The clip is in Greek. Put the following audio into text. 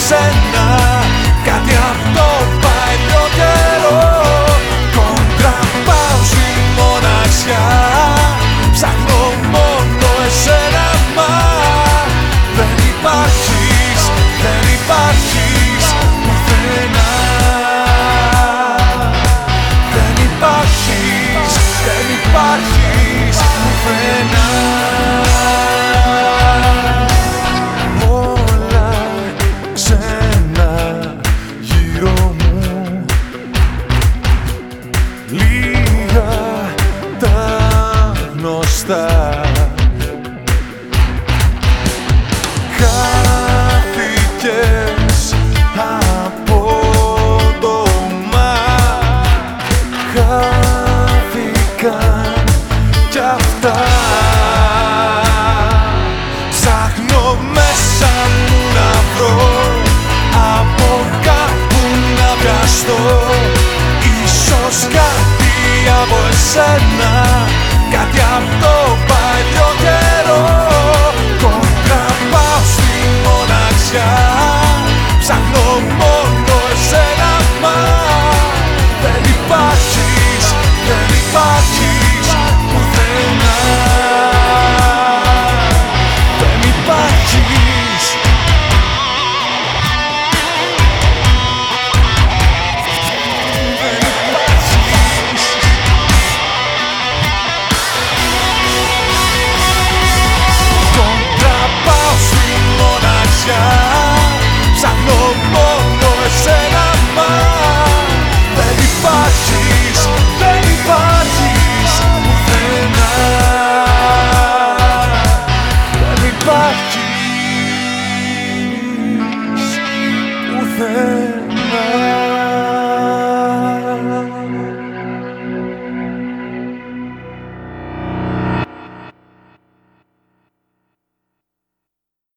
εσένα, κάτι από το παλιό καιρό. Κόντρα πάω στη μοναξιά, ψάχνω μόνο εσένα, μα δεν υπάρχεις, δεν υπάρχεις πουθενά. Δεν υπάρχεις, δεν υπάρχεις πουθενά. Όλα ξένα γύρω μου, λίγα τα γνωστά. Χάθηκες απότομα, χάθηκαν κι αυτά. Ψάχνω μέσα μου να βρω από κάπου να πιαστώ, ίσως κάτι από εσένα